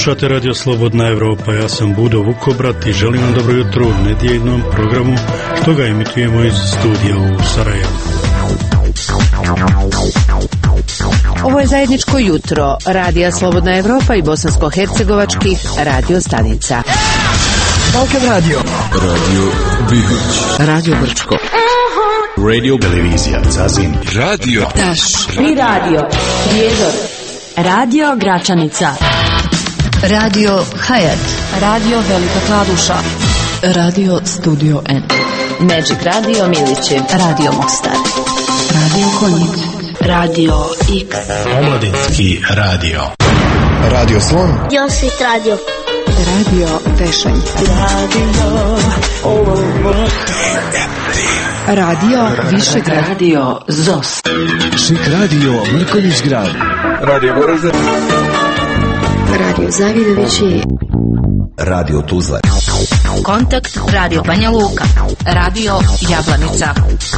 Slušate Radio Slobodna Evropa, ja sam Budo Vukobrat i želim vam dobro jutro u nedjeljnom programu što ga emitujemo iz studija u Sarajevu. Ovo je zajedničko jutro Radija Slobodna Evropa i bosansko-hercegovačkih radio stanica. Balkan Radio, Radio Bihać, Radio Brčko, Radio Televizija Zazin, Radio Taš, Pri Radio Prijedor, Radio Gračanica, Radio Hayat, Radio Velika Kladuša, Radio Studio N, Magic Radio Miliće, Radio Mostar, Radio Konjic, Radio X, Omladinski radio, Radio Slon, Josit Radio, Radio Tešanj, Radio Višegrad, Radio ZOS, Šik Radio Mrkonjić Grad, Radio Goražde, Radio Zavidovići, Radio Tuzla, Kontakt Radio Banja Luka, Radio Jablanica.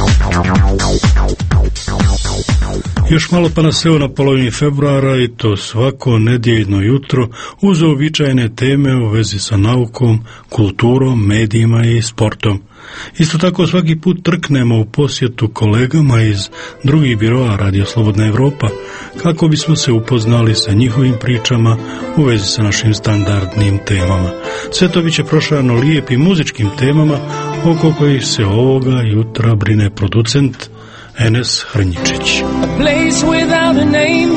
Još malo pa nas evo na polovini februara i to svako nedjeljno jutro uz uobičajene teme u vezi sa naukom, kulturom, medijima i sportom. Isto tako svaki put trknemo u posjetu kolegama iz drugih biroa Radio Slobodna Evropa kako bismo se upoznali sa njihovim pričama u vezi sa našim standardnim temama. Sve to biće prošarano lijepim muzičkim temama oko kojih se ovoga jutra brine producent Enes Hrnjičić. A place without a name,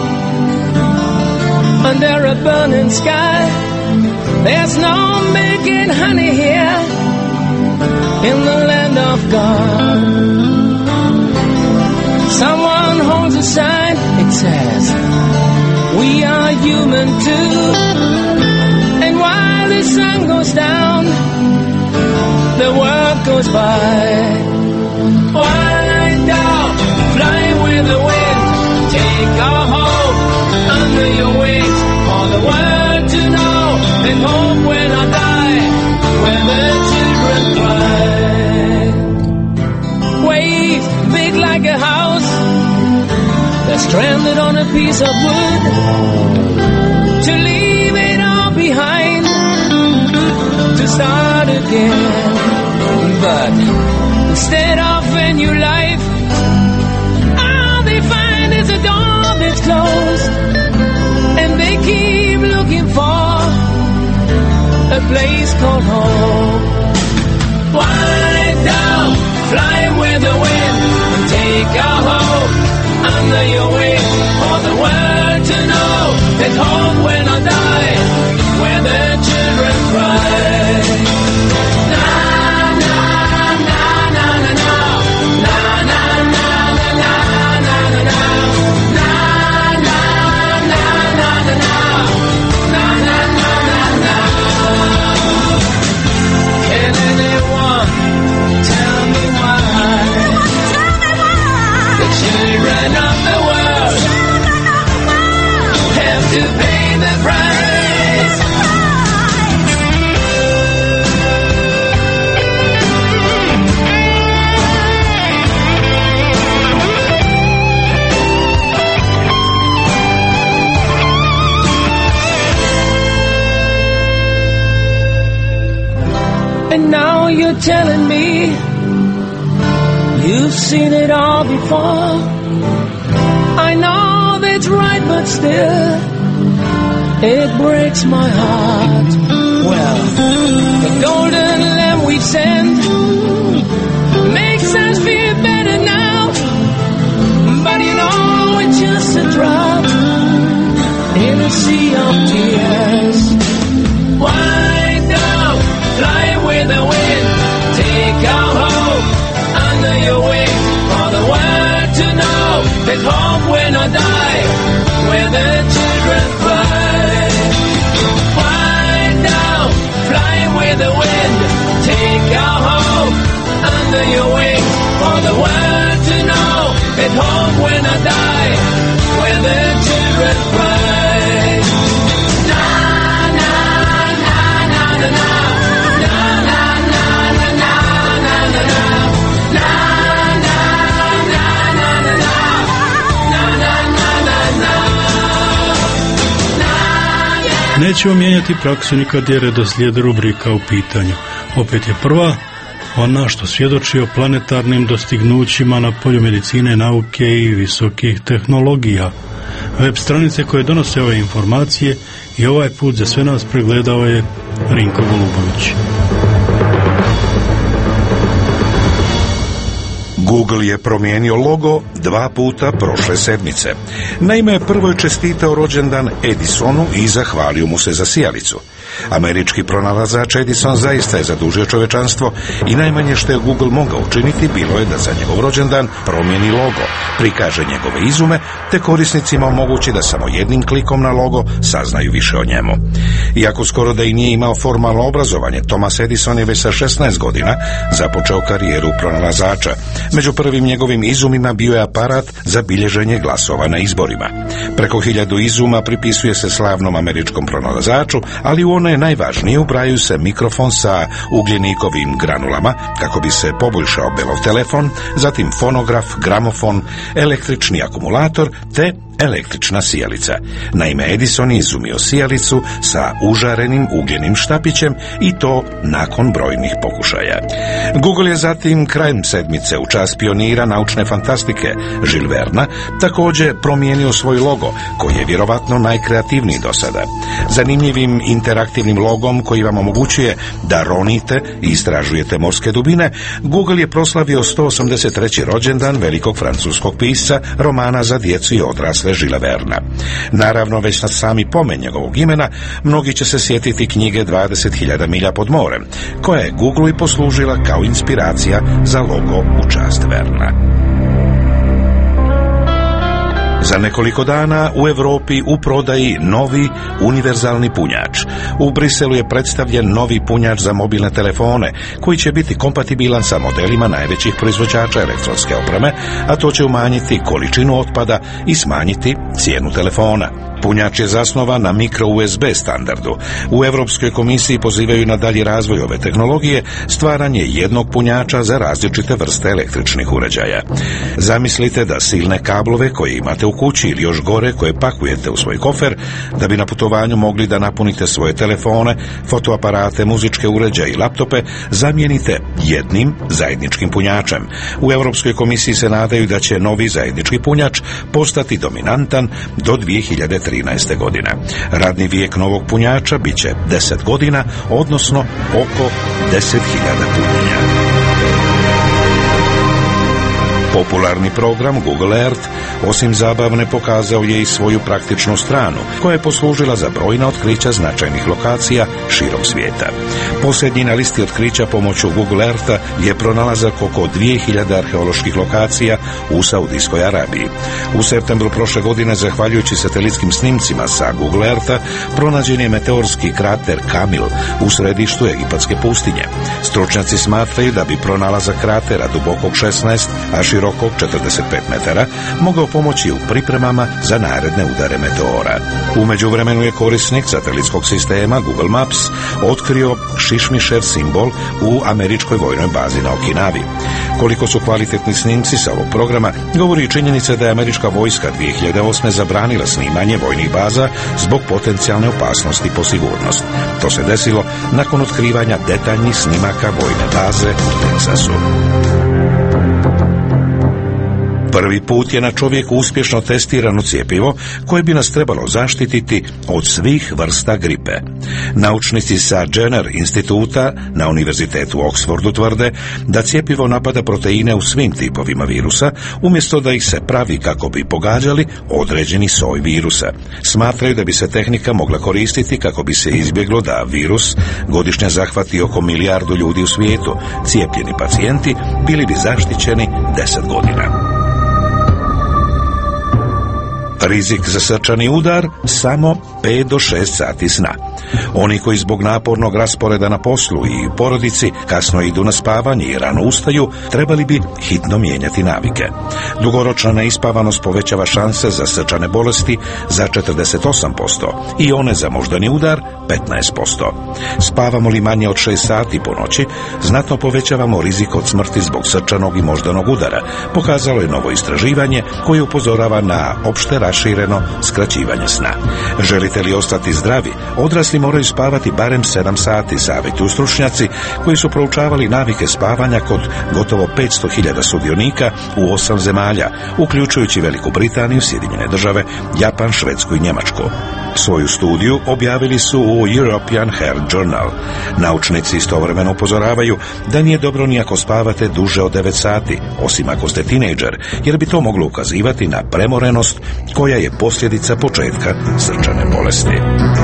under a burning sky. There's no making honey here in the land of God. Someone holds a sign, it says, we are human too. And while the sun goes down, the world goes by. Fly down, fly with the wind, take our hope under your wings. For the world to know, and hope when I die, when the children cry. Waves big like a house, they're stranded on a piece of wood. To leave it all behind, to start again. But instead of a new life, all they find is a door that's closed, and they keep looking for a place called home. Fly down, fly with the wind, and take our hope under your wing. For the world to know that home when I die, where the children cry. Children of the world have to pay the price. And now you're telling me you've seen it all before. I know that's right, but still it breaks my heart. Well, the golden lamb we've sent makes us feel better now, but you know it's just a drop in a sea of tears. Fly down, fly with the wind, take our hope under your wing. For the world to know that home when I die, where the children cry. Fly down, fly with the wind, take our hope under your wing. For the world to know that home when I die, where the children cry. Na na na na na na. Nećemo mijenjati praksu nikad je redoslijed rubrika u pitanju. Opet je prva ona što svjedoči o planetarnim dostignućima na polju medicine, nauke i visokih tehnologija. Web stranice koje donose ove informacije i ovaj put za sve nas pregledao je Rinko Golubović. Google je promijenio logo 2 puta prošle sedmice. Naime, prvo je čestitao rođendan Edisonu i zahvalio mu se za sijalicu. Američki pronalazač Edison zaista je zadužio čovečanstvo i najmanje što je Google mogao učiniti bilo je da za njegov rođendan promijeni logo, prikaže njegove izume, te korisnicima omogući da samo jednim klikom na logo saznaju više o njemu. Iako skoro da i nije imao formalno obrazovanje, Thomas Edison je već sa 16 godina započeo karijeru pronalazača. Među prvim njegovim izumima bio je aparat za bilježenje glasova na izborima. Preko 1000 izuma pripisuje se slavnom američkom pronalazaču, ali u one najvažnije ubrajaju se mikrofon sa ugljenikovim granulama kako bi se poboljšao belov telefon, zatim fonograf, gramofon, električni akumulator te električna sijalica. Naime, Edison je izumio sijalicu sa užarenim ugljenim štapićem i to nakon brojnih pokušaja. Google je zatim krajem sedmice u čast pionira naučne fantastike Jules Verna također promijenio svoj logo, koji je vjerovatno najkreativniji do sada. Zanimljivim interaktivnim logom koji vam omogućuje da ronite i istražujete morske dubine, Google je proslavio 183. rođendan velikog francuskog pisca romana za djecu i odrasle Julesa Verna. Naravno, već na sami pomen njegovog imena, mnogi će se sjetiti knjige 20.000 milja pod morem, koja je Google i poslužila kao inspiracija za logo u čast Verna. Za nekoliko dana u Europi u prodaji novi univerzalni punjač. U Briselu je predstavljen novi punjač za mobilne telefone, koji će biti kompatibilan sa modelima najvećih proizvođača elektronske opreme, a to će umanjiti količinu otpada i smanjiti cijenu telefona. Punjač je zasnovan na mikro USB standardu. U Europskoj komisiji pozivaju na dalji razvoj ove tehnologije, stvaranje jednog punjača za različite vrste električnih uređaja. Zamislite da silne kablove koje imate u kući ili još gore koje pakujete u svoj kofer, da bi na putovanju mogli da napunite svoje telefone, fotoaparate, muzičke uređaje i laptope, zamijenite jednim zajedničkim punjačem. U Europskoj komisiji se nadaju da će novi zajednički punjač postati dominantan do 2013. godine. Radni vijek novog punjača bit će 10 godina, odnosno oko 10.000 punjenja. Popularni program Google Earth, osim zabavne, pokazao je i svoju praktičnu stranu, koja je poslužila za brojna otkrića značajnih lokacija širom svijeta. Posljednji na listi otkrića pomoću Google Eartha je pronalazak oko 2000 arheoloških lokacija u Saudijskoj Arabiji. U septembru prošle godine, zahvaljujući satelitskim snimcima sa Google Eartha, pronađen je meteorski krater Kamil u središtu egipatske pustinje. Stručnjaci smatraju da bi pronalazak kratera dubokog 16, a širokog 45 metara mogao pomoći u pripremama za naredne udare meteora. U međuvremenu je korisnik satelitskog sistema Google Maps otkrio šišmišev simbol u američkoj vojnoj bazi na Okinavi. Koliko su kvalitetni snimci sa ovog programa, govori činjenica da je američka vojska 2008. zabranila snimanje vojnih baza zbog potencijalne opasnosti po sigurnost. To se desilo nakon otkrivanja detaljnih snimaka vojne baze u Teksasu. Prvi put je na čovjeku uspješno testirano cjepivo koje bi nas trebalo zaštititi od svih vrsta gripe. Naučnici sa Jenner instituta na Univerzitetu Oxfordu tvrde da cjepivo napada proteine u svim tipovima virusa, umjesto da ih se pravi kako bi pogađali određeni soj virusa. Smatraju da bi se tehnika mogla koristiti kako bi se izbjeglo da virus godišnje zahvati oko 1 milijardu ljudi u svijetu. Cijepljeni pacijenti bili bi zaštićeni 10 godina. Rizik za srčani udar samo 5 do 6 sati sna. Oni koji zbog napornog rasporeda na poslu i porodici kasno idu na spavanje i rano ustaju, trebali bi hitno mijenjati navike. Dugoročna neispavanost povećava šanse za srčane bolesti za 48% i one za moždani udar 15%. Spavamo li manje od 6 sati po noći, znatno povećavamo rizik od smrti zbog srčanog i moždanog udara, pokazalo je novo istraživanje koje upozorava na opšte raširenje rašireno skraćivanje sna. Želite li ostati zdravi, odrasli moraju spavati barem 7 sati, savjetuju stručnjaci koji su proučavali navike spavanja kod gotovo 500.000 sudionika u 8 zemalja, uključujući Veliku Britaniju, Sjedinjene Države, Japan, Švedsku i Njemačku. Svoju studiju objavili su u European Health Journal. Naučnici istovremeno upozoravaju da nije dobro ni ako spavate duže od 9 sati, osim ako ste tinejdžer, jer bi to moglo ukazivati na premorenost koja je posljedica početka srčane bolesti.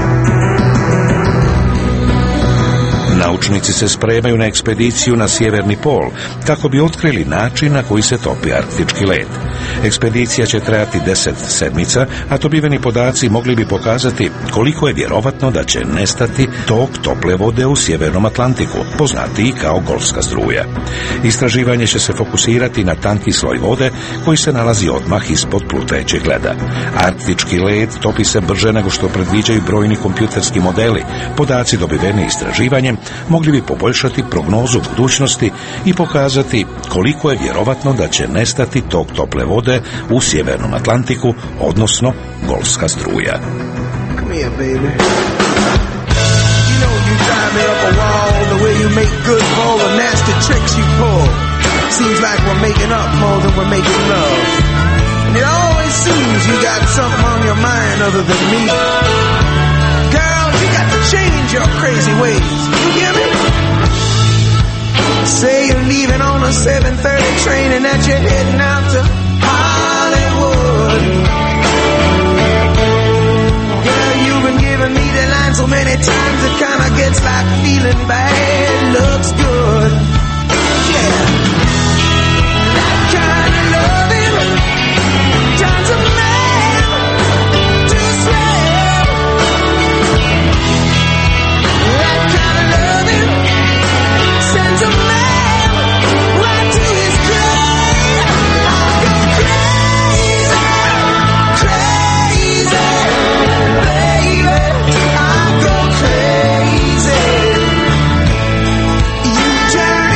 Naučnici se spremaju na ekspediciju na sjeverni pol kako bi otkrili način na koji se topi arktički led. Ekspedicija će trajati 10 sedmica, a dobiveni podaci mogli bi pokazati koliko je vjerovatno da će nestati tok tople vode u sjevernom Atlantiku, poznatiji kao Golfska struja. Istraživanje će se fokusirati na tanki sloj vode koji se nalazi odmah ispod plutajućeg leda. Arktički led topi se brže nego što predviđaju brojni kompjuterski modeli. Podaci dobiveni istraživanjem mogli bi poboljšati prognozu budućnosti i pokazati koliko je vjerovatno da će nestati tok tople vode u sjevernom Atlantiku, odnosno Golfska struja. Come here, baby. You know you drive me up a wall, the way you make good for all the nasty tricks you pull. Seems like we're making up more than we're making love. And it always seems you got something on your mind other than me. Girl, you got to change your crazy ways. You hear me? Say you're leaving on a 7:30 train and that you're heading out to Hollywood. Girl, you've been giving me the line so many times it kinda gets like feeling bad looks good. Yeah. That kind of loving turns a man to a slave. That kind of loving sends a man right to his grave. I go crazy, crazy, baby. I go crazy. You turn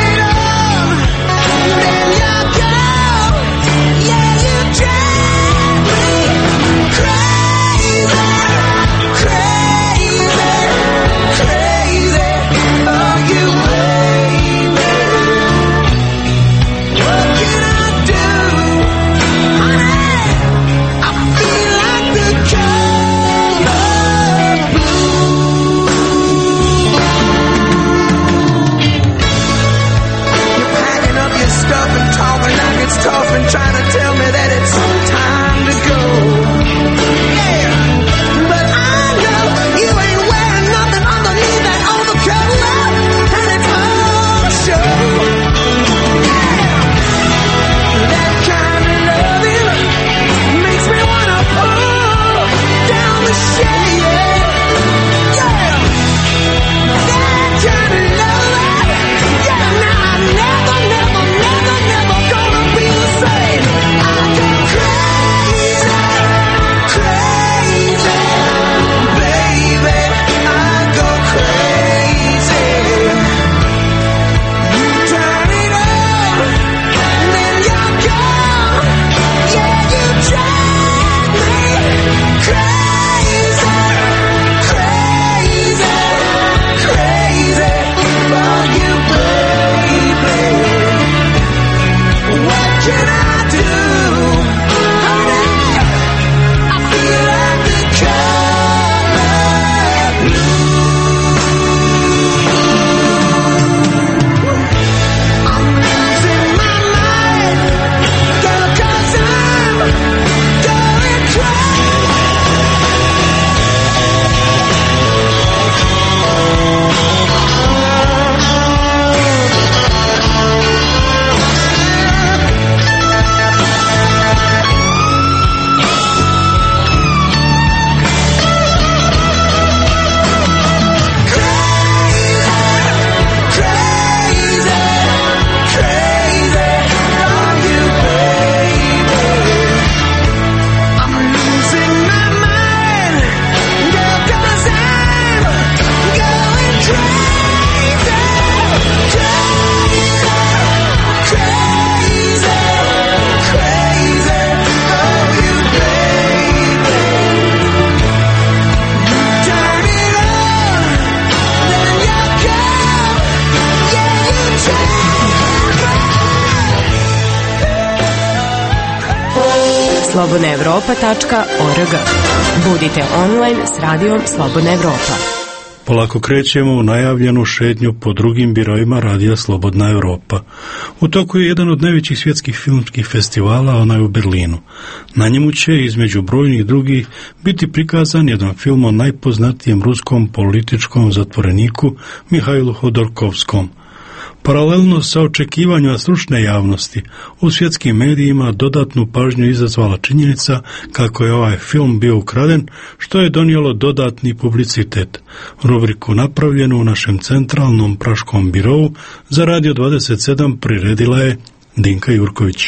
slobodnaevropa.org. Budite online s radijom Slobodna Evropa. Polako krećemo u najavljenu šetnju po drugim biroima Radija Slobodna Evropa. U toku je jedan od najvećih svjetskih filmskih festivala, onaj u Berlinu. Na njemu će, između brojnih drugih, biti prikazan jedan film o najpoznatijem ruskom političkom zatvoreniku Mihajlu Hodorkovskom. Paralelno sa očekivanjima stručne javnosti, u svjetskim medijima dodatnu pažnju izazvala činjenica kako je ovaj film bio ukraden, što je donijelo dodatni publicitet. Rubriku napravljenu u našem centralnom praškom birovu za Radio 27 priredila je Dinka Jurković.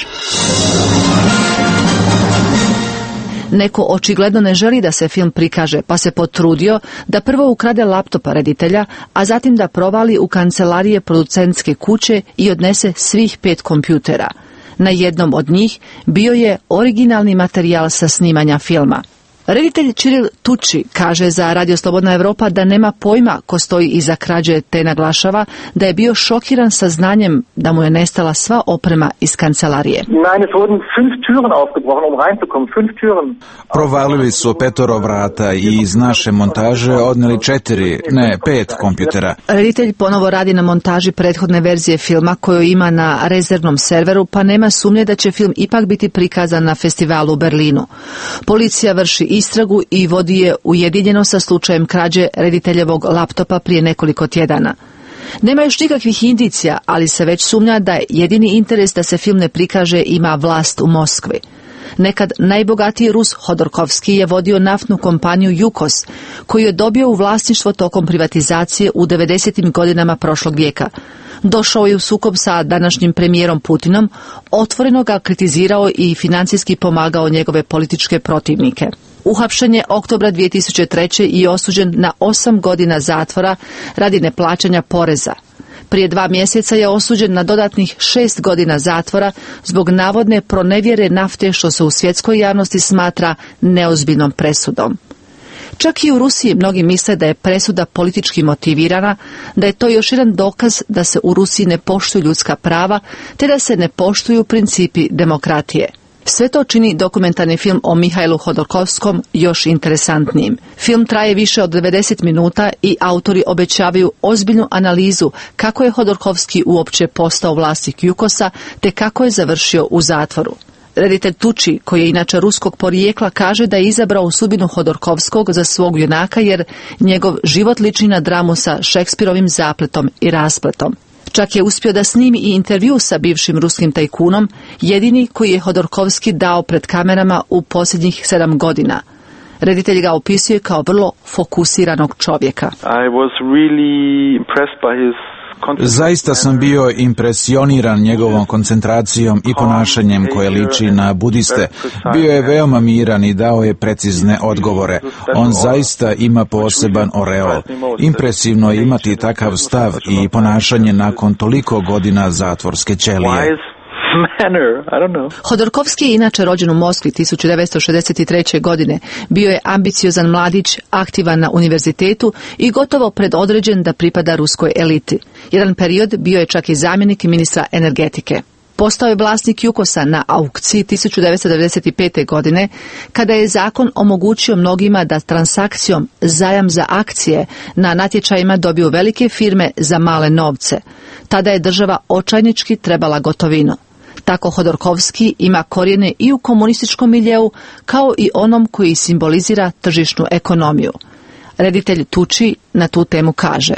Neko očigledno ne želi da se film prikaže, pa se potrudio da prvo ukrade laptopa reditelja, a zatim da provali u kancelarije producentske kuće i odnese svih 5 kompjutera. Na jednom od njih bio je originalni materijal sa snimanja filma. Reditelj Čiril Tuči kaže za Radio Slobodna Evropa da nema pojma ko stoji iza krađe, te naglašava da je bio šokiran sa znanjem da mu je nestala sva oprema iz kancelarije. Provalili su 5 vrata i iz naše montaže odneli 5 kompjutera. Reditelj ponovo radi na montaži prethodne verzije filma koju ima na rezervnom serveru, pa nema sumnje da će film ipak biti prikazan na festivalu u Berlinu. Policija vrši istragu i vodi je ujedinjeno sa slučajem krađe rediteljevog laptopa prije nekoliko tjedana. Nema još nikakvih indicija, ali se već sumnja da je jedini interes da se film ne prikaže ima vlast u Moskvi. Nekad najbogatiji Rus Hodorkovski je vodio naftnu kompaniju Yukos, koju je dobio u vlasništvo tokom privatizacije u 90. godinama prošlog vijeka. Došao je u sukob sa današnjim premijerom Putinom, otvoreno ga kritizirao i financijski pomagao njegove političke protivnike. Uhapšen je oktobra 2003. i osuđen na 8 godina zatvora radi neplaćanja poreza. Prije 2 mjeseca je osuđen na dodatnih 6 godina zatvora zbog navodne pronevjere nafte, što se u svjetskoj javnosti smatra neozbiljnom presudom. Čak i u Rusiji mnogi misle da je presuda politički motivirana, da je to još jedan dokaz da se u Rusiji ne poštuju ljudska prava, te da se ne poštuju principi demokratije. Sve to čini dokumentarni film o Mihajlu Hodorkovskom još interesantnijim. Film traje više od 90 minuta i autori obećavaju ozbiljnu analizu kako je Hodorkovski uopće postao vlasnik Yukosa, te kako je završio u zatvoru. Reditelj Tuči, koji je inače ruskog porijekla, kaže da je izabrao sudbinu Hodorkovskog za svog junaka jer njegov život liči na dramu sa Šekspirovim zapletom i raspletom. Čak je uspio da snimi i intervju sa bivšim ruskim tajkunom, jedini koji je Hodorkovski dao pred kamerama u posljednjih 7 godina. Reditelj ga opisuje kao vrlo fokusiranog čovjeka. Zaista sam bio impresioniran njegovom koncentracijom i ponašanjem koje liči na budiste. Bio je veoma miran i dao je precizne odgovore. On zaista ima poseban oreol. Impresivno je imati takav stav i ponašanje nakon toliko godina zatvorske ćelije. Hodorkovski je inače rođen u Moskvi 1963. godine. Bio je ambiciozan mladić, aktivan na univerzitetu i gotovo predodređen da pripada ruskoj eliti. Jedan period bio je čak i zamjenik ministra energetike. Postao je vlasnik Yukosa na aukciji 1995. godine, kada je zakon omogućio mnogima da transakcijom zajam za akcije na natječajima dobiju velike firme za male novce. Tada je država očajnički trebala gotovinu. Tako Hodorkovski ima korijene i u komunističkom miljeu, kao i onom koji simbolizira tržišnu ekonomiju. Reditelj Tuči na tu temu kaže: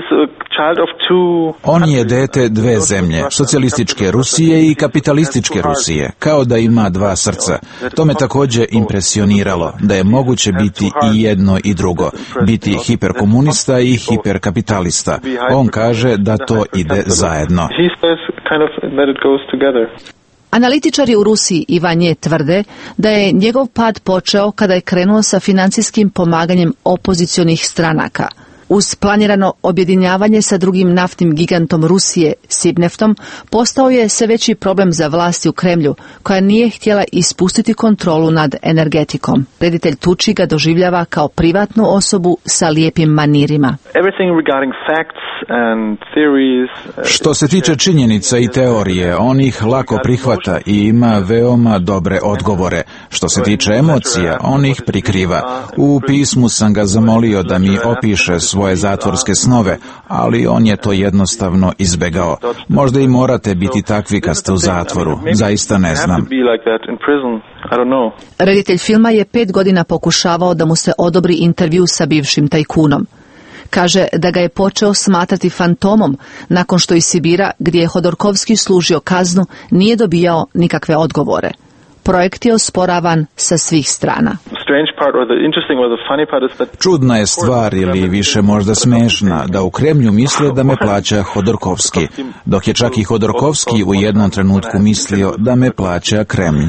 On je dete dve zemlje, socijalističke Rusije i kapitalističke Rusije, kao da ima dva srca. To me također impresioniralo, da je moguće biti i jedno i drugo, biti hiperkomunista i hiperkapitalista. On kaže da to ide zajedno. Analitičari u Rusiji i van nje tvrde da je njegov pad počeo kada je krenuo sa financijskim pomaganjem opozicionih stranaka. Uz planirano objedinjavanje sa drugim naftnim gigantom Rusije, Sibneftom, postao je sve veći problem za vlasti u Kremlju, koja nije htjela ispustiti kontrolu nad energetikom. Reditelj Tucci ga doživljava kao privatnu osobu sa lijepim manirima. Što se tiče činjenica i teorije, on ih lako prihvata i ima veoma dobre odgovore. Što se tiče emocija, on ih prikriva. U pismu sam ga zamolio da mi opiše svoje zatvorske snove, ali on je to jednostavno izbegao. Možda i morate biti takvi kad ste u zatvoru. Zaista ne znam. Reditelj filma je 5 godina pokušavao da mu se odobri intervju sa bivšim tajkunom. Kaže da ga je počeo smatrati fantomom nakon što iz Sibira, gdje je Hodorkovski služio kaznu, nije dobijao nikakve odgovore. Projekt je osporavan sa svih strana. Čudna je stvar, ili više možda smešna, da u Kremlju misle da me plaća Hodorkovski, dok je čak i Hodorkovski u jednom trenutku mislio da me plaća Kremlj.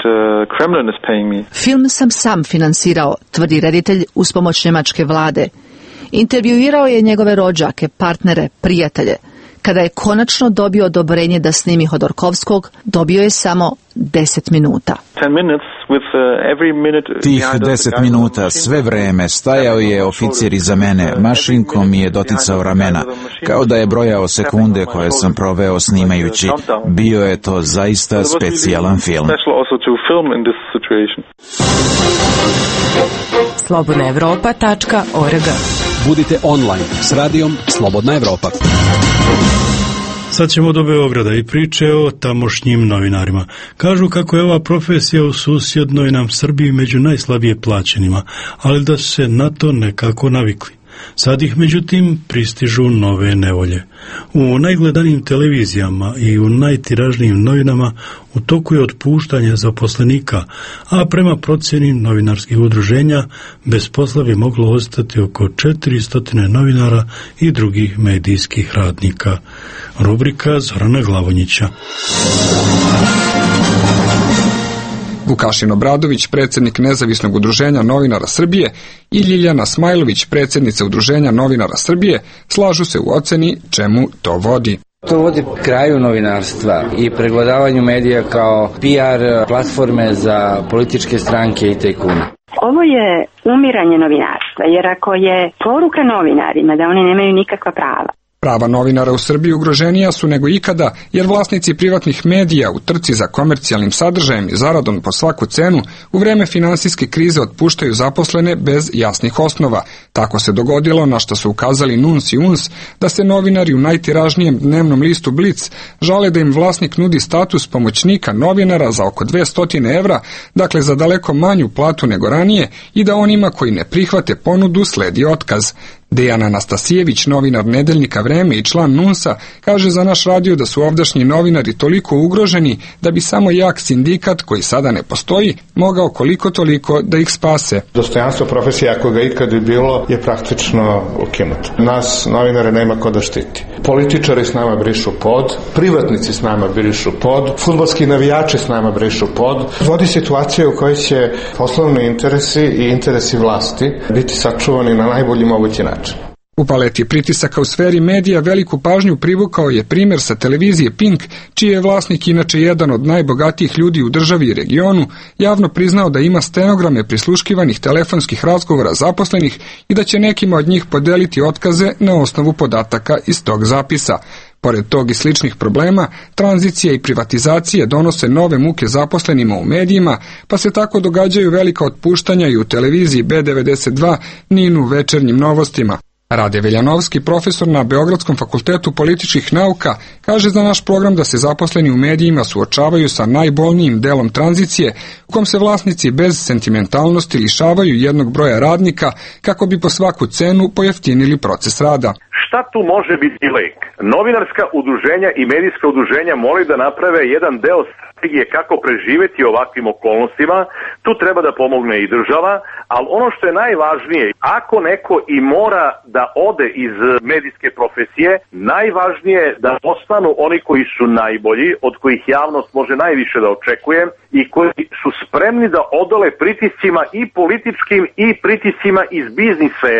Film sam finansirao, tvrdi reditelj uz pomoć njemačke vlade. Intervjuirao je njegove rođake, partnere, prijatelje. Kada je konačno dobio odobrenje da snimi Hodorkovskog, dobio je samo 10 minuta. Tih 10 minuta, sve vreme, stajao je oficir iza mene, mašinkom mi je doticao ramena, kao da je brojao sekunde koje sam proveo snimajući. Bio je to zaista specijalan film. slobodnaevropa.org. Budite online s radijom Slobodna Evropa. Sad ćemo do Beograda i priče o tamošnjim novinarima. Kažu kako je ova profesija u susjednoj nam Srbiji među najslabije plaćenima, ali da su se na to nekako navikli. Sad ih međutim pristižu nove nevolje. U najgledanijim televizijama i u najtiražnijim novinama u toku je otpuštanje zaposlenika, a prema procjeni novinarskih udruženja bez posla bi moglo ostati oko 400 novinara i drugih medijskih radnika. Rubrika Zorana Glavonjića. Vukašin Obradović, predsjednik Nezavisnog udruženja novinara Srbije, i Ljiljana Smajlović, predsjednica Udruženja novinara Srbije, slažu se u oceni čemu to vodi. To vodi kraju novinarstva i pregledavanju medija kao PR platforme za političke stranke i tajkune. Ovo je umiranje novinarstva, jer ako je poruka novinarima da oni nemaju nikakva prava, Prava novinara u Srbiji ugroženija su nego ikada, jer vlasnici privatnih medija u trci za komercijalnim sadržajem i zaradom po svaku cenu u vreme finansijske krize otpuštaju zaposlene bez jasnih osnova. Tako se dogodilo, na što su ukazali NUNS i UNS, da se novinari u najtiražnijem dnevnom listu Blic žale da im vlasnik nudi status pomoćnika novinara za oko 200 evra, dakle za daleko manju platu nego ranije, i da onima koji ne prihvate ponudu sledi otkaz. Dejan Anastasijević, novinar Nedeljnika Vreme i član NUNS-a, kaže za naš radio da su ovdašnji novinari toliko ugroženi da bi samo jak sindikat, koji sada ne postoji, mogao koliko toliko da ih spase. Dostojanstvo profesije, ako ga ikad bi bilo, je praktično ukinuto. Nas, novinare, nema ko da štiti. Političari s nama brišu pod, privatnici s nama brišu pod, fudbalski navijači s nama brišu pod. Vodi situacija u kojoj će poslovni interesi i interesi vlasti biti sačuvani na najbolji mogući način. U paleti pritisaka u sferi medija veliku pažnju privukao je primjer sa televizije Pink, čiji je vlasnik, inače jedan od najbogatijih ljudi u državi i regionu, javno priznao da ima stenograme prisluškivanih telefonskih razgovora zaposlenih i da će nekima od njih podeliti otkaze na osnovu podataka iz tog zapisa. Pored tog i sličnih problema, tranzicija i privatizacije donose nove muke zaposlenima u medijima, pa se tako događaju velika otpuštanja i u televiziji B92, NIN-u, Večernjim novostima. Rade Veljanovski, profesor na Beogradskom fakultetu političkih nauka, kaže za naš program da se zaposleni u medijima suočavaju sa najbolnijim delom tranzicije, u kom se vlasnici bez sentimentalnosti lišavaju jednog broja radnika kako bi po svaku cenu pojeftinili proces rada. Šta tu može biti lek? Novinarska udruženja i medijska udruženja moraju da naprave jedan deo strategije kako preživeti ovakvim okolnostima. Tu treba da pomogne i država, ali ono što je najvažnije, ako neko i mora da ode iz medijske profesije, najvažnije je da ostanu oni koji su najbolji, od kojih javnost može najviše da očekuje i koji su spremni da odole pritiscima i političkim i pritiscima iz biznis sfere.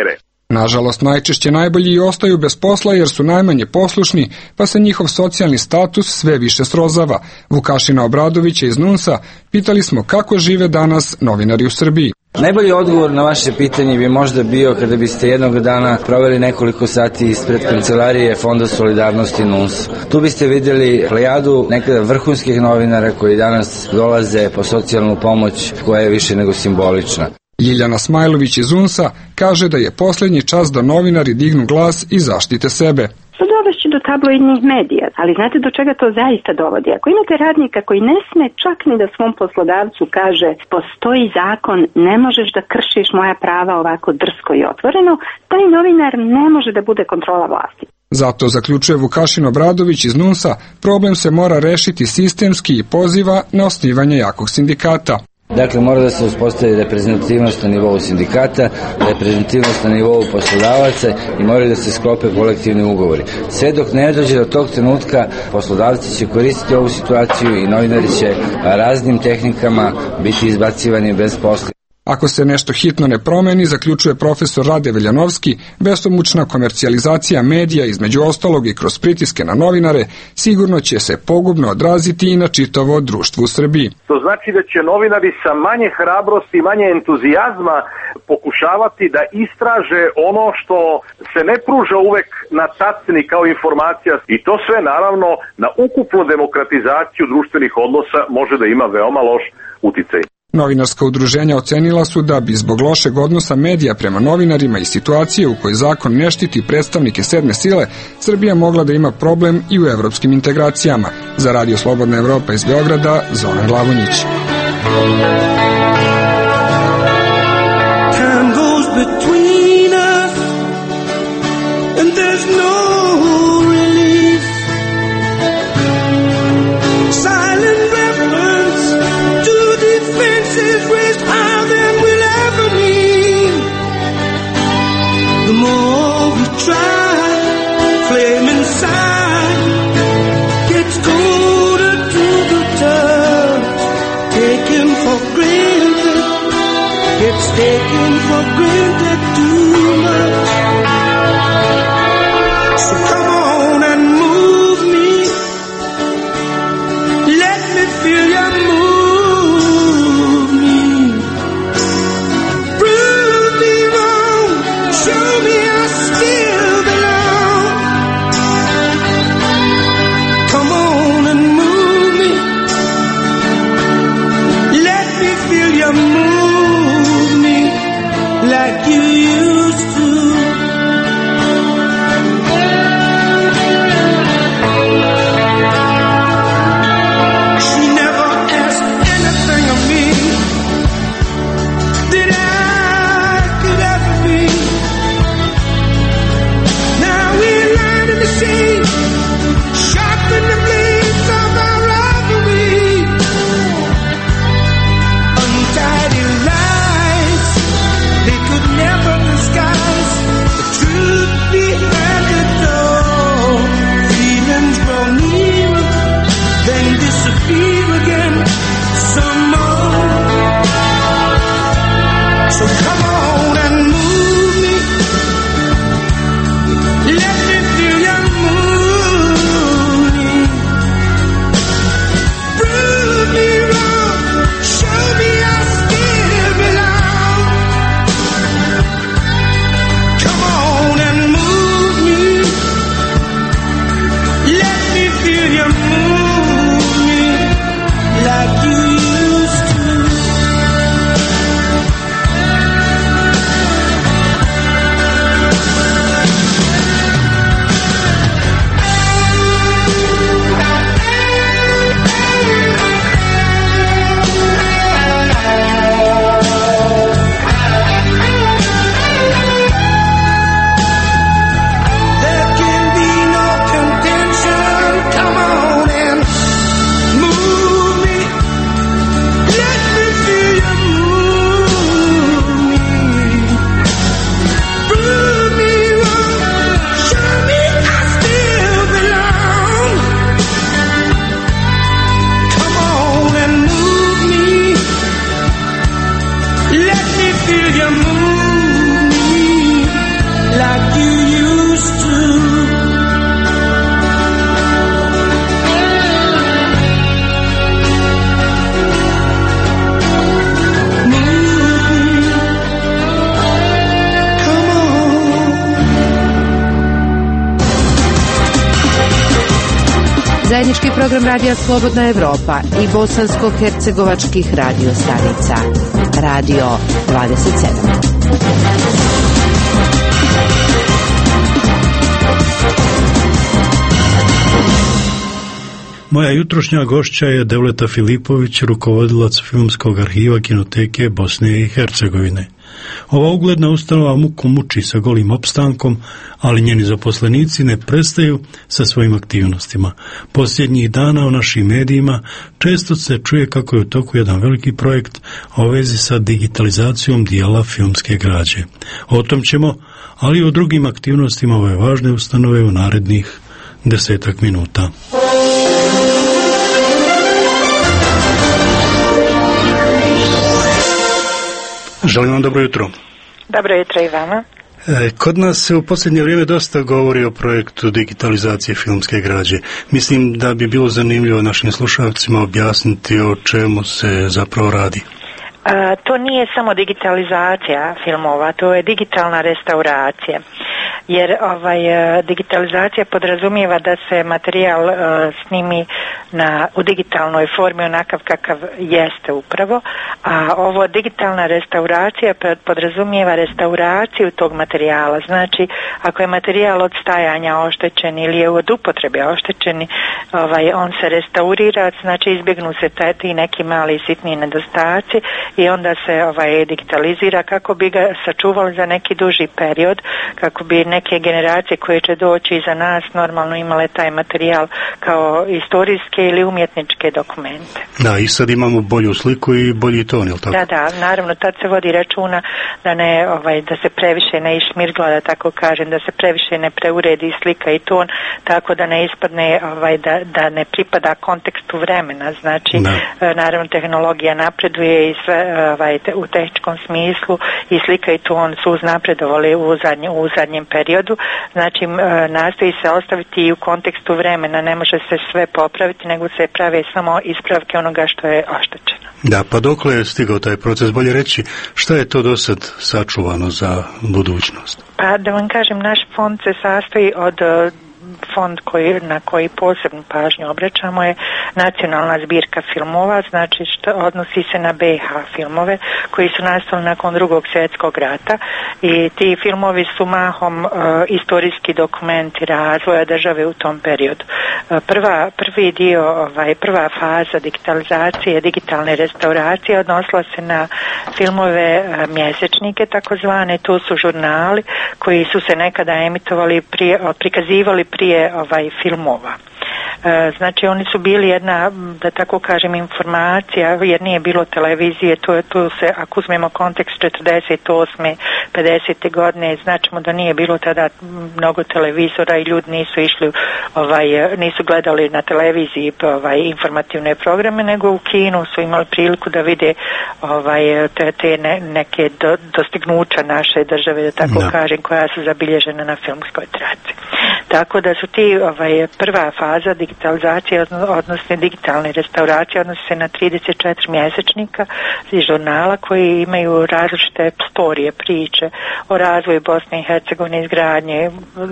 Nažalost, najčešće najbolji i ostaju bez posla jer su najmanje poslušni, pa se njihov socijalni status sve više srozava. Vukašina Obradovića iz NUNS-a pitali smo kako žive danas novinari u Srbiji. Najbolji odgovor na vaše pitanje bi možda bio kada biste jednog dana proveli nekoliko sati ispred kancelarije Fonda solidarnosti NUNS. Tu biste vidjeli plejadu nekada vrhunskih novinara koji danas dolaze po socijalnu pomoć koja je više nego simbolična. Ljiljana Smajlović iz UNS-a kaže da je posljednji čas da novinari dignu glas i zaštite sebe. To dovešće do tabloidnih medija, ali znate do čega to zaista dovodi? Ako imate radnika koji ne sme čak ni da svom poslodavcu kaže postoji zakon, ne možeš da kršiš moja prava ovako drsko i otvoreno, taj novinar ne može da bude kontrola vlasti. Zato, zaključuje Vukašin Obradović iz NUNS-a, problem se mora rešiti sistemski i poziva na osnivanje jakog sindikata. Dakle, mora da se uspostavi reprezentativnost na nivou sindikata, reprezentativnost na nivou poslodavaca i moraju da se sklope kolektivni ugovori. Sve dok ne dođe do tog trenutka, poslodavci će koristiti ovu situaciju i novinari će raznim tehnikama biti izbacivani bez posla. Ako se nešto hitno ne promeni, zaključuje profesor Rade Veljanovski, besomučna komercijalizacija medija, između ostalog i kroz pritiske na novinare, sigurno će se pogubno odraziti i na čitavo društvo u Srbiji. To znači da će novinari sa manje hrabrosti i manje entuzijazma pokušavati da istraže ono što se ne pruža uvek na tacni kao informacija i to sve naravno na ukupnu demokratizaciju društvenih odnosa može da ima veoma loš uticaj. Novinarska udruženja ocenila su da bi zbog lošeg odnosa medija prema novinarima i situacije u kojoj zakon ne štiti predstavnike sedme sile, Srbija mogla da ima problem i u evropskim integracijama. Za Radio Slobodna Evropa iz Beograda, Zoran Glavonjić. Time goes between us and there's no relief. Silent reference to defenses raised higher than we'll ever need. The more we try, flame inside gets colder to the touch. Taken for granted, gets taken for granted. zajednički program Radija Slobodna Evropa i bosansko-hercegovačkih radio stanica. Radio 27. Moja jutrošnja gošća je Devleta Filipović, rukovodilac Filmskog arhiva Kinoteke Bosne i Hercegovine. Ova ugledna ustanova muku muči sa golim opstankom, ali njeni zaposlenici ne prestaju sa svojim aktivnostima. Posljednjih dana u našim medijima često se čuje kako je u toku jedan veliki projekt u vezi sa digitalizacijom dijela filmske građe. O tom ćemo, ali i o drugim aktivnostima ove važne ustanove u narednih 10 minuta. Želim vam dobro jutro. Dobro jutro i vama. Kod nas se u posljednje vrijeme dosta govori o projektu digitalizacije filmske građe. Mislim da bi bilo zanimljivo našim slušalcima objasniti o čemu se zapravo radi. To nije samo digitalizacija filmova, to je digitalna restauracija. Jer digitalizacija podrazumijeva da se materijal snimi u digitalnoj formi onakav kakav jeste upravo, a ovo digitalna restauracija podrazumijeva restauraciju tog materijala. Znači, ako je materijal od stajanja oštećen ili je od upotrebe oštećen, on se restaurira, znači izbjegnu se ti neki mali sitni nedostaci i onda se digitalizira kako bi ga sačuvali za neki duži period, kako bi neke generacije koje će doći iza nas normalno imale taj materijal kao istorijske ili umjetničke dokumente. Da, i sad imamo bolju sliku i bolji ton, je li tako? Da, naravno, tad se vodi računa da se previše ne išmirgla, da tako kažem, da se previše ne preuredi slika i ton, tako da ne ispadne, da ne pripada kontekstu vremena. Znači, naravno, tehnologija napreduje i sve u tehničkom smislu i slika i ton su uznapredovali u zadnjem periodu. Znači, nastoji se ostaviti i u kontekstu vremena, ne može se sve popraviti, nego se prave samo ispravke onoga što je oštećeno. Da, pa dokle je stigao taj proces? Bolje reći, šta je to do sad sačuvano za budućnost? Pa da vam kažem, naš fond se sastoji od fond na koji posebnu pažnju obraćamo je nacionalna zbirka filmova, znači što odnosi se na BiH filmove koji su nastali nakon Drugog svjetskog rata i ti filmovi su mahom istorijski dokumenti razvoja države u tom periodu. Prva faza digitalizacije, digitalne restauracije odnosila se na filmove mjesečnike takozvane, to su žurnali koji su se nekada emitovali prikazivali prije filmova. Znači oni su bili jedna, da tako kažem, informacija, jer nije bilo televizije, to se, ako uzmemo kontekst 48. 50. godine, značimo da nije bilo tada mnogo televizora i ljudi nisu išli, nisu gledali na televiziji informativne programe, nego u kinu su imali priliku da vide te neke dostignuća naše države, da tako kažem, koja su zabilježena na filmskoj traci. Tako da su ti prva faza digitalizacije, odnosno digitalne restauracije, odnosi se na 34 mjesečnika i žurnala koji imaju različite storije, priče o razvoju Bosne i Hercegovine, izgradnje,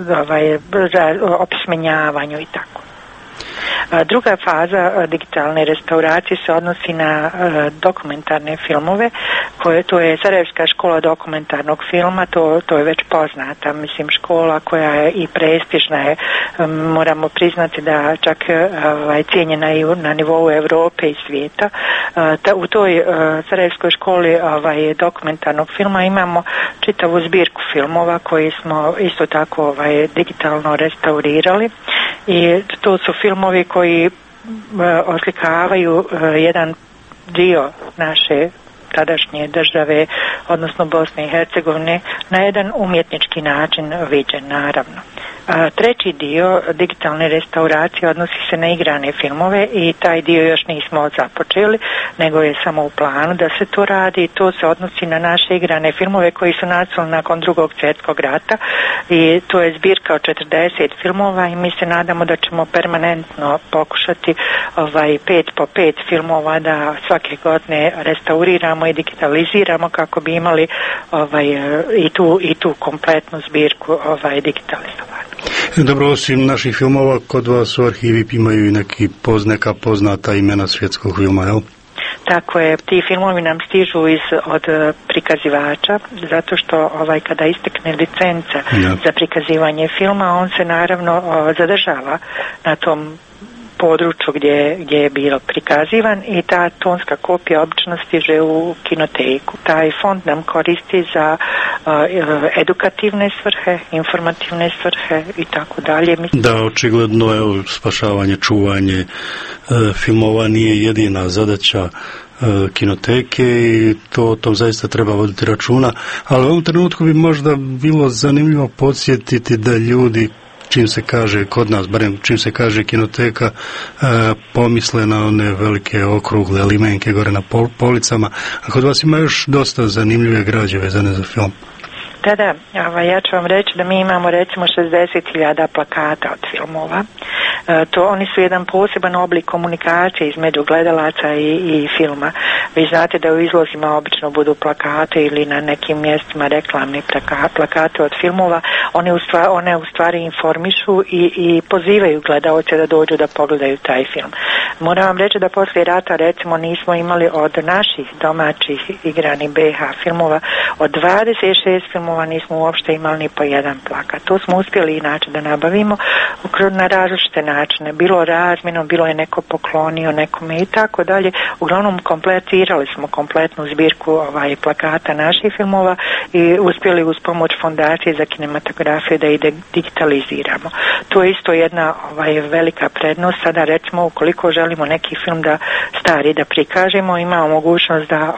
opismenjavanju i tako. Druga faza digitalne restauracije se odnosi na dokumentarne filmove, to je Sarajevska škola dokumentarnog filma, to je već poznata, mislim, škola koja je i prestižna je, moramo priznati da čak cijenjena i na nivou Europe i svijeta. U toj Sarajevskoj školi dokumentarnog filma imamo čitavu zbirku filmova koji smo isto tako digitalno restaurirali i to su filmovi koji oslikavaju jedan dio naše tadašnje države, odnosno Bosne i Hercegovine, na jedan umjetnički način viđen, naravno. Treći dio digitalne restauracije odnosi se na igrane filmove i taj dio još nismo započeli, nego je samo u planu da se to radi. To se odnosi na naše igrane filmove koji su nastali nakon Drugog svjetskog rata i to je zbirka od 40 filmova i mi se nadamo da ćemo permanentno pokušati 5 po 5 filmova da svake godine restauriramo i digitaliziramo kako bi imali i tu kompletnu zbirku digitalizovanu. Dobro, osim naših filmova, kod vas u arhivi imaju i neka poznata imena svjetskog filma, jel? Tako je, ti filmovi nam stižu od prikazivača, zato što kada istekne licenca za prikazivanje filma, on se naravno zadržava na tom području gdje je bilo prikazivan i ta tonska kopija obično stiže u kinoteku. Taj fond nam koristi za edukativne svrhe, informativne svrhe i tako dalje. Da, očigledno je spašavanje, čuvanje filmova nije jedina zadaća kinoteke i o tom zaista treba voditi računa, ali u ovom trenutku bi možda bilo zanimljivo podsjetiti da ljudi, čim se kaže kod nas, barem čim se kaže kinoteka, pomisle na one velike okrugle limenke gore na policama, a kod vas ima još dosta zanimljive građe vezane za film. Da, ja ću vam reći da mi imamo recimo 60.000 plakata od filmova. Oni su jedan poseban oblik komunikacije između gledalaca i filma. Vi znate da u izlozima obično budu plakate ili na nekim mjestima reklamni plakate od filmova. One u stvari informišu i pozivaju gledalce da dođu da pogledaju taj film. Moram vam reći da poslije rata recimo nismo imali od naših domaćih igranih BH filmova, od 26 filmova nismo uopšte imali ni po jedan plakat. To smo uspjeli inače da nabavimo na različite načine. Bilo razmjenom, bilo je neko poklonio nekome i tako dalje. Uglavnom kompletirali smo kompletnu zbirku plakata naših filmova i uspjeli uz pomoć Fondacije za kinematografiju da ide digitaliziramo. To je isto jedna velika prednost. Sada recimo ukoliko želimo neki film stari da prikažemo, imamo mogućnost da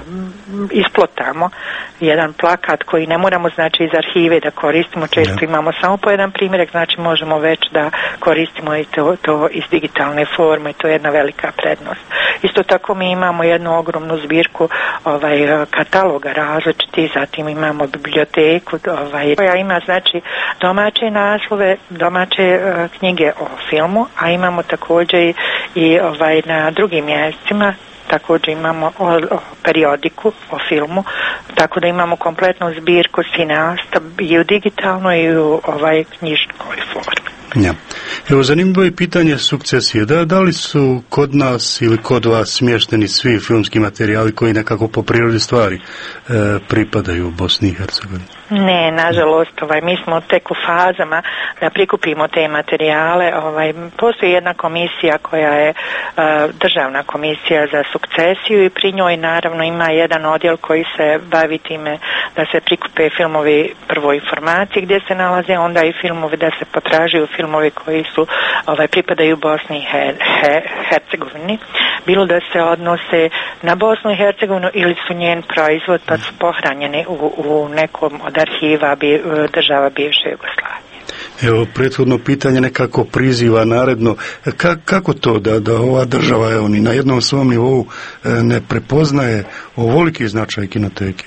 isplotamo jedan plakat koji ne moramo znači iz arhive da koristimo, često imamo samo po jedan primjerak, znači možemo već da koristimo i to iz digitalne forme, to je jedna velika prednost. Isto tako mi imamo jednu ogromnu zbirku kataloga različitih, zatim imamo biblioteku koja ima znači domaće naslove, domaće knjige o filmu, a imamo također i na drugim mjestima također imamo periodiku o filmu, tako da imamo kompletnu zbirku cineasta i u digitalnoj i u knjižnoj formi. Ja. Evo, zanimljivo je pitanje sukcesije. Da li su kod nas ili kod vas smješteni svi filmski materijali koji nekako po prirodi stvari pripadaju Bosni i Hercegovini? Ne, nažalost, mi smo tek u fazama da prikupimo te materijale. Postoji jedna komisija koja je državna komisija za sukcesiju i pri njoj naravno ima jedan odjel koji se bavi time da se prikupe filmovi prvo informacije gdje se nalaze, onda i filmovi da se potražuju filmovi koji su pripadaju Bosni i Hercegovini, bilo da se odnose na Bosnu i Hercegovinu ili su njen proizvod pa su pohranjeni u nekom od arhiva država bivše Jugoslavije. Evo, prethodno pitanje nekako priziva naredno. Kako to da ova država ni na jednom svom nivou ne prepoznaje ovoliki značaj kinoteke?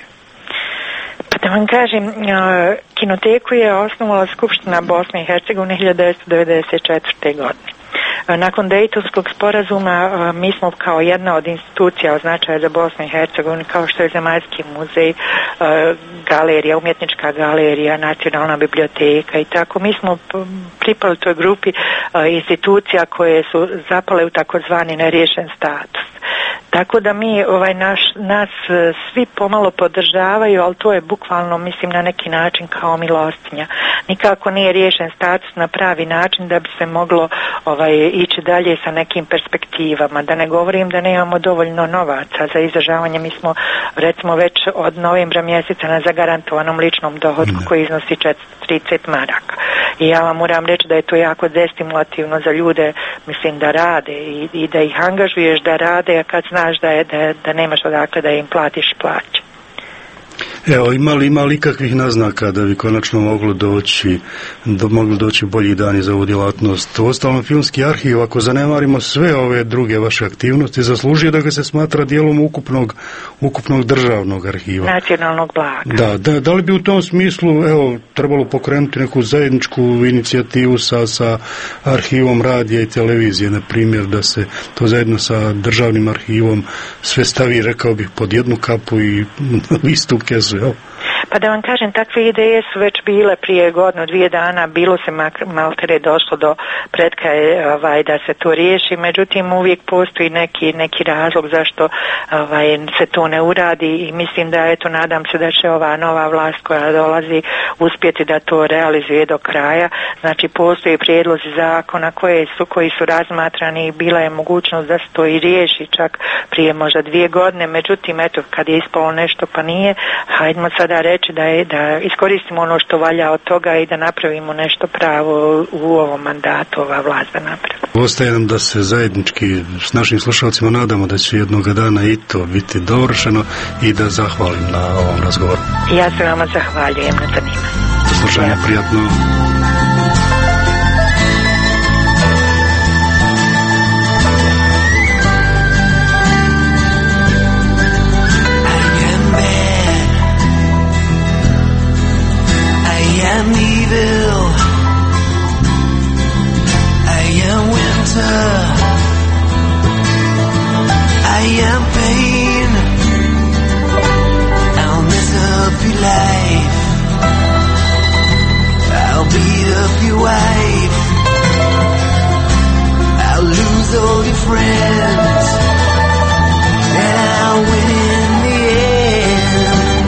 Pa da vam kažem, kinoteku je osnovala Skupština Bosne i Hercegovine 1994. godine. Nakon Dejtonskog sporazuma mi smo kao jedna od institucija od značaja za Bosnu i Hercegovinu, kao što je Zemaljski muzej, galerija, umjetnička galerija, nacionalna biblioteka i tako, mi smo pripali toj grupi institucija koje su zapale u takozvani neriješen status. Tako da mi nas svi pomalo podržavaju, ali to je bukvalno, mislim, na neki način kao milostinja. Nikako nije riješen status na pravi način da bi se moglo ići dalje sa nekim perspektivama. Da ne govorim da nemamo dovoljno novaca za izdržavanje. Mi smo recimo već od novembra mjeseca na zagarantovanom ličnom dohodku koji iznosi 30 maraka. I ja vam moram reći da je to jako destimulativno za ljude, mislim, da rade i da ih angažuješ da rade, a kad znaš da nemaš odakle da im platiš plaću. Evo, ima li kakvih naznaka da bi konačno mogli doći bolji dani za ovu djelatnost? Uostalom, filmski arhiv, ako zanemarimo sve ove druge vaše aktivnosti, zaslužuje da ga se smatra dijelom ukupnog državnog arhiva. Nacionalnog blaga. Da li bi u tom smislu trebalo pokrenuti neku zajedničku inicijativu sa arhivom radija i televizije, na primjer, da se to zajedno sa državnim arhivom sve stavi, rekao bih, pod jednu kapu i istu kesu, jel? Pa da vam kažem, takve ideje su već bile prije godinu, 2 dana, bilo se maltere došlo do pretkaje da se to riješi, međutim uvijek postoji neki razlog zašto se to ne uradi i mislim da eto nadam se da će ova nova vlast koja dolazi uspjeti da to realizuje do kraja. Znači postoje prijedlozi zakona koji su razmatrani i bila je mogućnost da se to i riješi čak prije možda 2 godine, međutim eto kad je ispalo nešto pa nije, hajdemo sada reći da iskoristimo ono što valja od toga i da napravimo nešto pravo u ovom mandatu ova vlast da napravi. Ostaje nam da se zajednički s našim slušalcima nadamo da će jednoga dana i to biti dovršeno i da zahvalim na ovom razgovoru. Ja se vama zahvaljujem na zanimanju. Do slušanja, prijatno. am evil, I am winter, I am pain, I'll mess up your life, I'll beat up your wife, I'll lose all your friends, and I'll win in the end.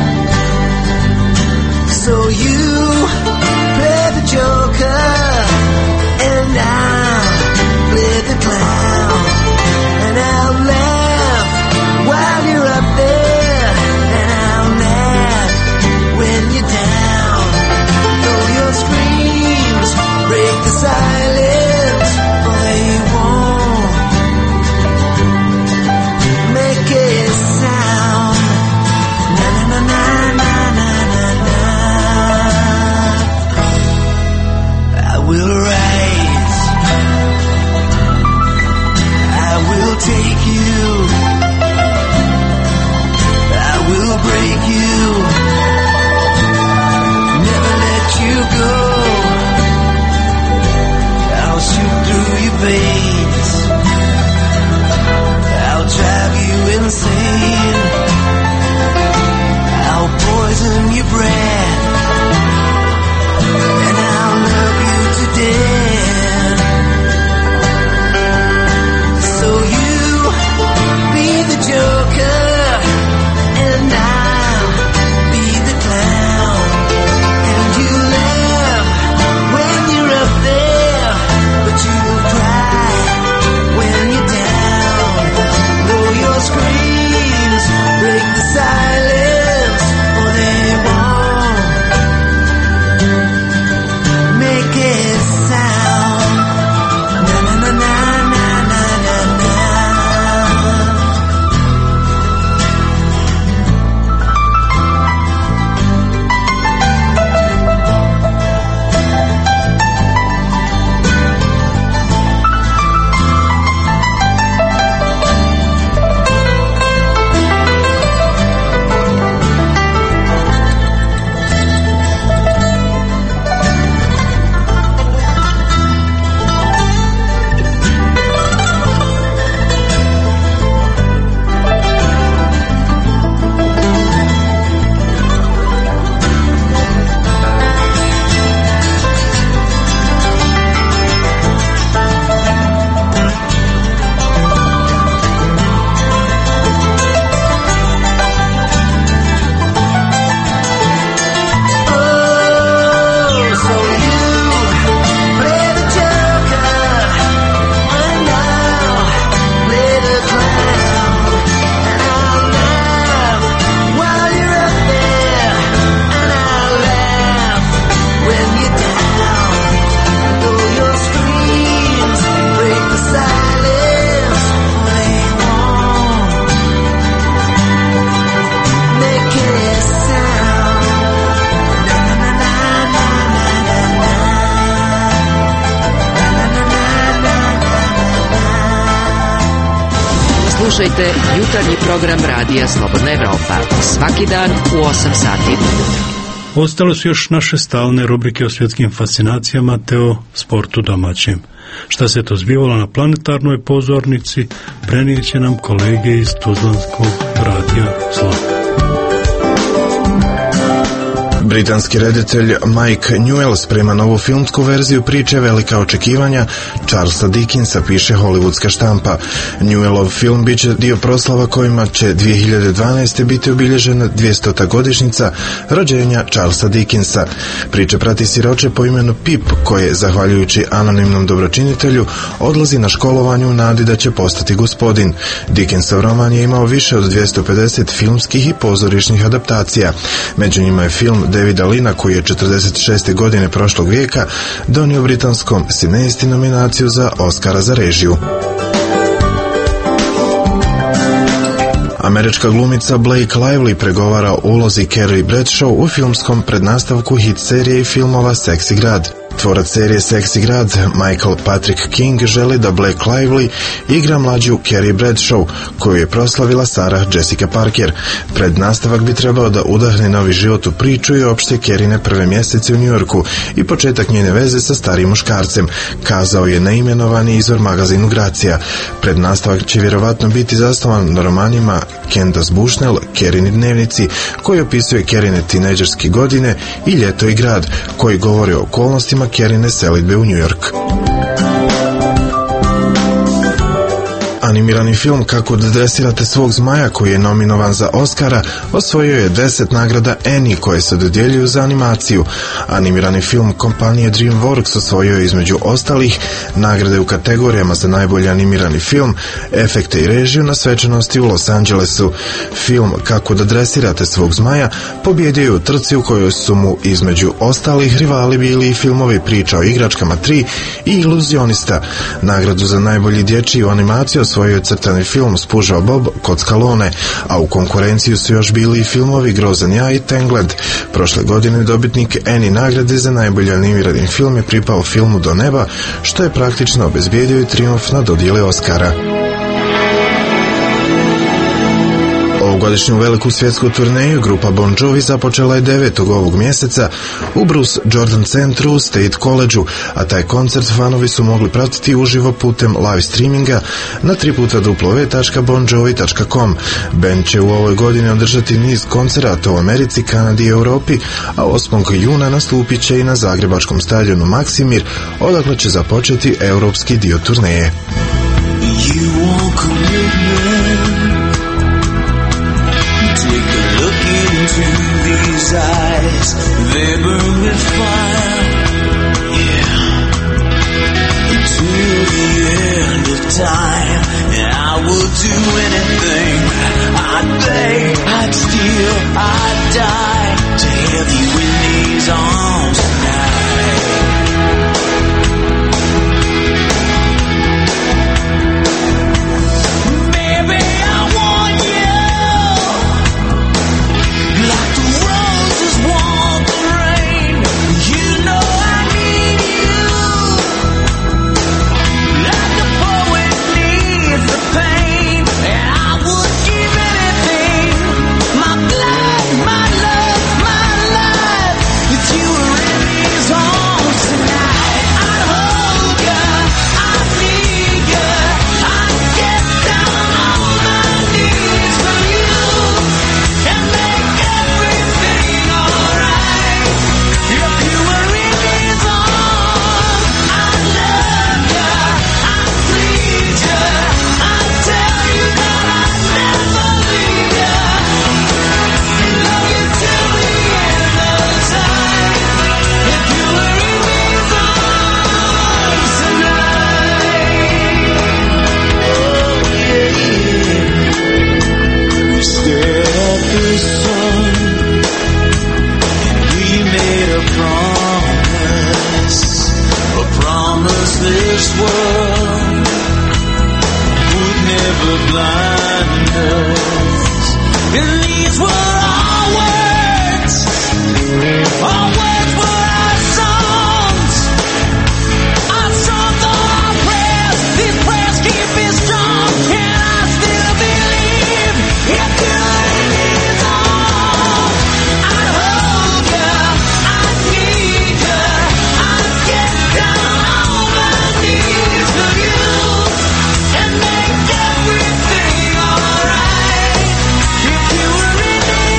So you play the joker, and I'll play the clown, and I'll laugh while you're up there, and I'll laugh when you're down. Though your screams break the silence, for they won't make a sound. Na na na na na na na. I will rise, I will take you, I will break you, never let you go. I'll shoot through your veins, I'll drive you insane, I'll poison your breath, and I'll love you to death. So you be the joker, and I'll be the clown, and you laugh when you're up there, but you'll cry when you're down. Though your screams break the silence, for they won't make a sound. Na na na na na na na na. Slušajte jutarnji program Radija Slobodna Evropa svaki dan u 8 sati. Ostale su još naše stalne rubrike o svjetskim fascinacijama te o sportu domaćim. Šta se to zbivalo na planetarnoj pozornici, prenijet će nam kolege iz Tuzlanskog radija Slobodna. Britanski reditelj Mike Newell sprema novu filmsku verziju priče Velika očekivanja Charlesa Dickensa, piše hollywoodska štampa. Newellov film bit će dio proslava kojima će 2012. biti obilježena 200. godišnjica rođenja Charlesa Dickensa. Priča prati siroče po imenu Pip, koje, zahvaljujući anonimnom dobročinitelju, odlazi na školovanje u nadi da će postati gospodin. Dickensov roman je imao više od 250 filmskih i pozorišnih adaptacija. Među njima je film Davida Lina, koji je 46. godine prošlog vijeka donio britanskom sinesti nominaciju za Oscara za režiju. Američka glumica Blake Lively pregovara o ulozi Carrie Bradshaw u filmskom prednastavku hit serije i filmova Seksi grad. Tvorac serije Seksi grad, Michael Patrick King, želi da Blake Lively igra mlađu Carrie Bradshaw, koju je proslavila Sarah Jessica Parker. Prednastavak bi trebao da udahne novi život u priču i opšte Carrine prve mjesece u New Yorku i početak njene veze sa starim muškarcem, kazao je neimenovani izvor magazinu Gracija. Prednastavak će vjerovatno biti zasnovan na romanima Candace Bushnell, Carrini dnevnici, koji opisuje Carrine tinejdžerske godine, i Ljeto i grad, koji govori o okolnostima Carrine selidbe u New York. Animirani film Kako da dresirate svog zmaja, koji je nominovan za Oscara, osvojio je 10 nagrada Annie koje se dodjeljuju za animaciju. Animirani film kompanije DreamWorks osvojio je između ostalih nagrade u kategorijama za najbolji animirani film, efekte i režiju na svečanosti u Los Angelesu. Film Kako da dresirate svog zmaja pobjedio je u trci u kojoj su mu između ostalih rivali bili i filmovi Priča o igračkama 3 i Iluzionista. Nagradu za najbolji dječju animaciju osvojio je crtani film Spužao Bob kod Skalone, a u konkurenciju su još bili i filmovi Grozan ja i Tangled. Prošle godine dobitnik Annie nagrade za najbolji animirani film je pripao filmu Do neba, što je praktično obezbijedio i trijumf na dodjeli Oscara. Ovogodišnju veliku svjetsku turneju grupa Bon Jovi započela je 9. ovog mjeseca u Bruce Jordan centru u State College-u, a taj koncert fanovi su mogli pratiti uživo putem live streaminga na www.bonjovi.com. Band će u ovoj godini održati niz koncerata u Americi, Kanadi i Europi, a 8. juna nastupit će i na zagrebačkom stadionu Maksimir, odakle će započeti europski dio turneje. Into these eyes, they burn with fire, yeah, until the end of time. And I will do anything, I'd beg, I'd steal, I'd die to have you in these arms tonight. Baby, I want you like the roses want the rain. You know I need you like the poet needs the pain. And I would give anything, my blood, my love, my life, if you were in these arms tonight. I'd hold you, I'd need you, I'd get down on my knees for you and make everything alright. If you were in his arms, I'd love you, I'd please you, I'd tell you that I'd never leave you, love you till the end of time. If you were in his arms tonight, oh yeah, we stared at the sun. We made a promise this world would never blind us. And these were our words were our songs are our prayers. These prayers keep me strong, and I still believe if you're in his arms, I'd hold you, I'd need you, I'd get down on my knees for you and make everything alright. If you were in his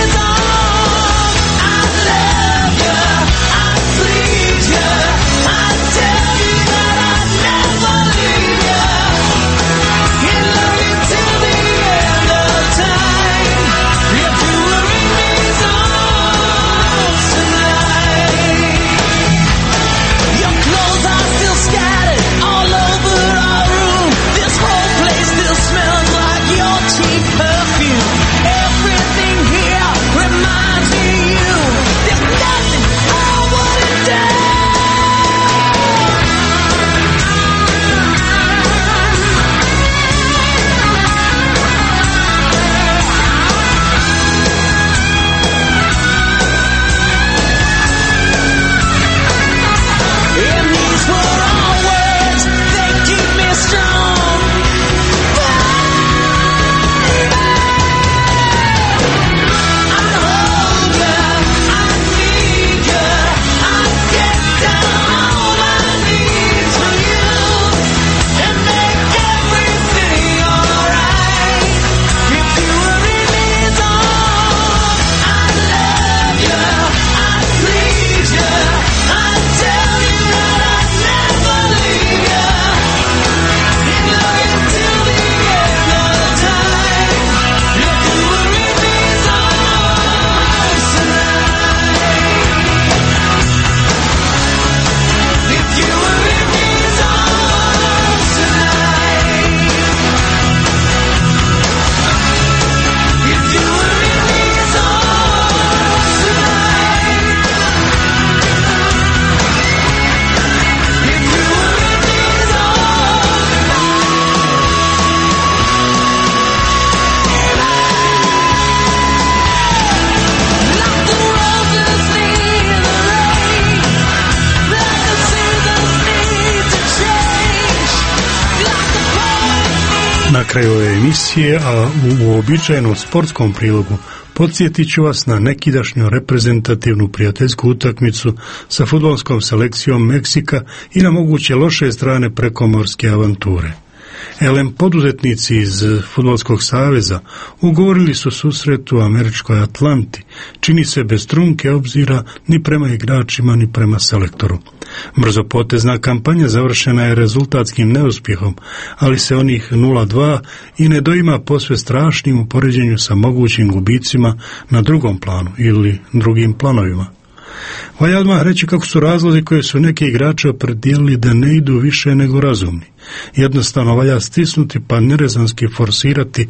Na kraju ove emisije, a u uobičajenom sportskom prilogu, podsjetit ću vas na nekidašnju reprezentativnu prijateljsku utakmicu sa fudbalskom selekcijom Meksika i na moguće loše strane prekomorske avanture. Elem, poduzetnici iz Fudbalskog saveza ugovorili su susret u američkoj Atlanti, čini se bez trunke obzira ni prema igračima ni prema selektoru. Brzopotezna kampanja završena je rezultatskim neuspjehom, ali se onih 0-2 i ne doima posve strašnim u poređenju sa mogućim gubicima na drugom planu ili drugim planovima. Valja odmah reći kako su razlozi koje su neki igrače opredijelili da ne idu više nego razumni. Jednostavno valja stisnuti pa nerezonski forsirati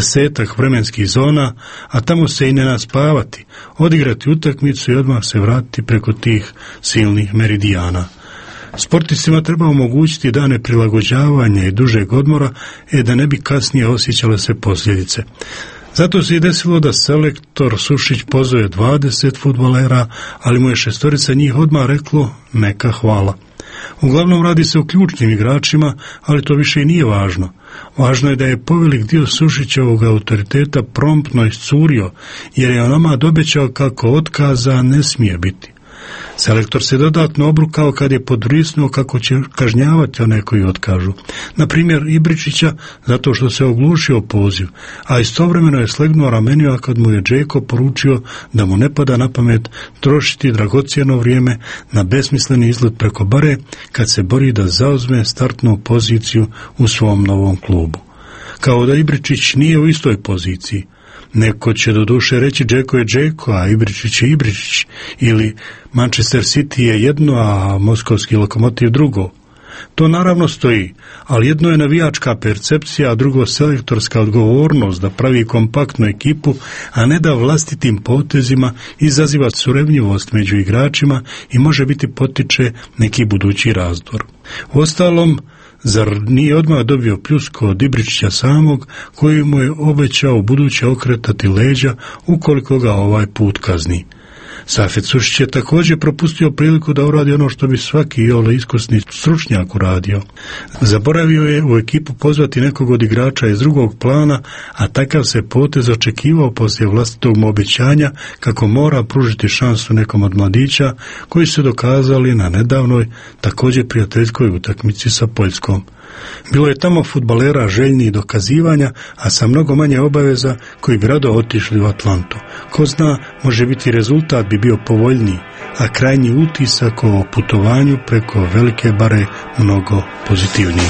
10 vremenskih zona, a tamo se i ne naspavati, odigrati utakmicu i odmah se vratiti preko tih silnih meridijana. Sportistima treba omogućiti dane prilagođavanja i dužeg odmora, da ne bi kasnije osjećale se posljedice. Zato se i desilo da selektor Sušić pozove 20 fudbalera, ali mu je 6 njih odmah reklo neka hvala. Uglavnom radi se o ključnim igračima, ali to više i nije važno. Važno je da je povelik dio Sušićevog autoriteta promptno iscurio, jer je onama obećao kako otkaza ne smije biti. Selektor se dodatno obrukao kad je podvrisnuo kako će kažnjavati one koji otkažu. Na primjer Ibričića zato što se oglušio poziv, a istovremeno je slegnuo ramenima kad mu je Džeko poručio da mu ne pada na pamet trošiti dragocjeno vrijeme na besmisleni izlet preko bare kad se bori da zauzme startnu poziciju u svom novom klubu. Kao da Ibričić nije u istoj poziciji. Neko će doduše reći Džeko je Džeko, a Ibričić je Ibričić, ili Manchester City je jedno, a Moskovski Lokomotiv drugo. To naravno stoji, ali jedno je navijačka percepcija, a drugo selektorska odgovornost da pravi kompaktnu ekipu, a ne da vlastitim potezima izaziva surevnjivost među igračima i može biti potiče neki budući razdor. Uostalom, zar nije odmah dobio pljusku od Ibričića samog, koji mu je obećao buduće okretati leđa ukoliko ga ovaj put kazni? Safet Sušić je također propustio priliku da uradi ono što bi svaki iole iskusni stručnjak uradio. Zaboravio je u ekipu pozvati nekog od igrača iz drugog plana, a takav se potez očekivao poslije vlastitog mu obećanja kako mora pružiti šansu nekom od mladića koji su dokazali na nedavnoj također prijateljskoj utakmici sa Poljskom. Bilo je tamo fudbalera željnih dokazivanja, a sa mnogo manje obaveza koji bi rado otišli u Atlantu. Ko zna, može biti rezultat bi bio povoljniji, a krajnji utisak o putovanju preko velike bare mnogo pozitivniji.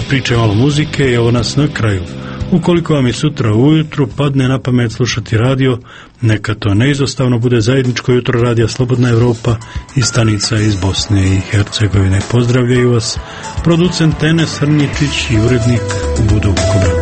priče malo muzike i ovo nas na kraju. Ukoliko vam i sutra ujutru padne na pamet slušati radio, neka to neizostavno bude zajedničko jutro radija Slobodna Evropa i stanica iz Bosne i Hercegovine. Pozdravljaju vas producent Enes Hrničić i urednik Budo Vukobrad.